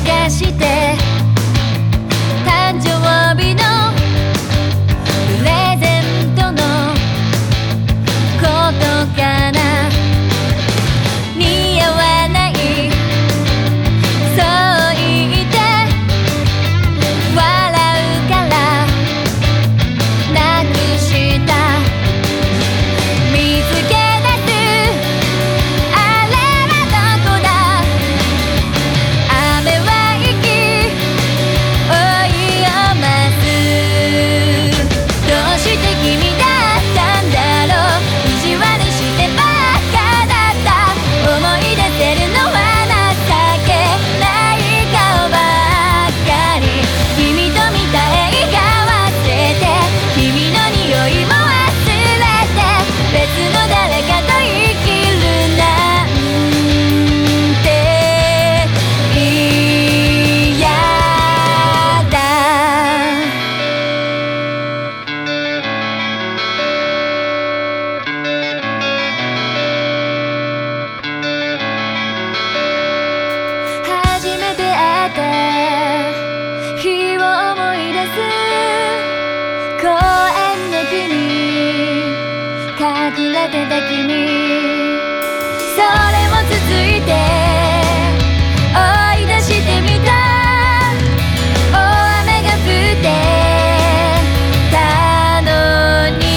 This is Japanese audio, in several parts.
かして誕生日のプレゼントのことかな。似合わないそう言って笑うからなくした見つけ出すあれはどこだ。雨は行き追いを待つ。どうして君だったんだろう。意地悪してばっかだった。思い出せるのは情けない顔ばっかり。君と見た映画忘れて君の匂いも忘れて別の誰かと生きるなんて嫌だ。初めて会った日を思い出す。公園の木に隠れてた君、それも続いて追い出してみた。大雨が降ってたのに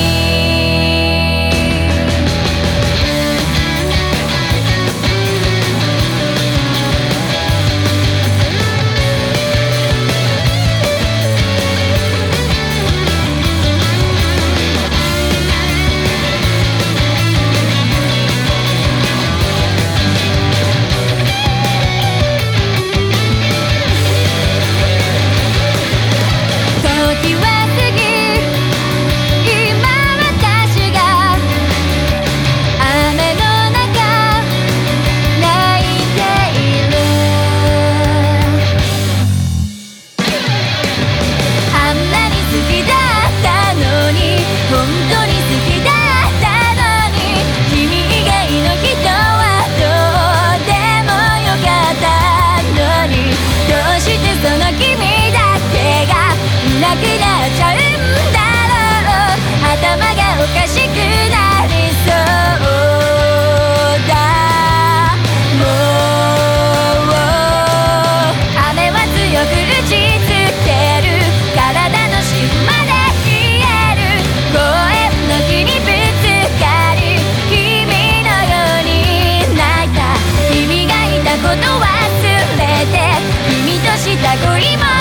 時は過ぎ今私が雨の中泣いている。あんなに好きだったのに本当に好きだったのに君以外の人はどうでもよかったのにどうしてその君だけがいなくなっちゃうんだろう。頭がおかしくなりそうだ。もう雨は強く打ちつける。体の芯まで冷える。公園の木にぶつかり君のように泣いた。君がいたこと忘れて君とした恋も